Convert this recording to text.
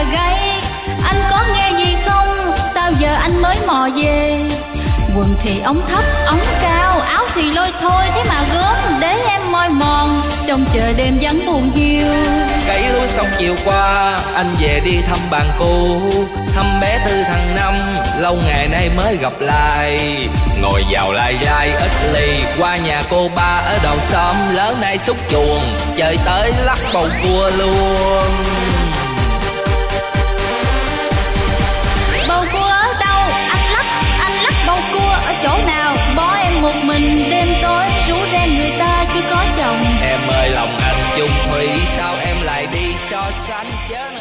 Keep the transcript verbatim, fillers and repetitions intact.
gay. Anh có nghe gì không? Sao giờ anh mới mò về? Quần thì ống thấp, ống cao, áo thì lôi thôi, thế mà gớm để em môi mòn trong chờ đêm vắng buồn hiu. Cấy lúa xong chiều qua, anh về đi thăm bạn cũ, thăm bé Tư thằng Năm, lâu ngày nay mới gặp lại. Ngồi vào lai dai ít ly, qua nhà cô ba ở đầu xóm, lớn nay xúc chuồng, chơi tới lắc bầu cua luôn. Bầu cua ở đâu? Anh lắc, anh lắc bầu cua ở chỗ nào? Bỏ em một mình đêm tối, rủ reng người ta chưa có chồng. Em ơi lòng anh chung thủy, sao em lại đi so sánh chứ?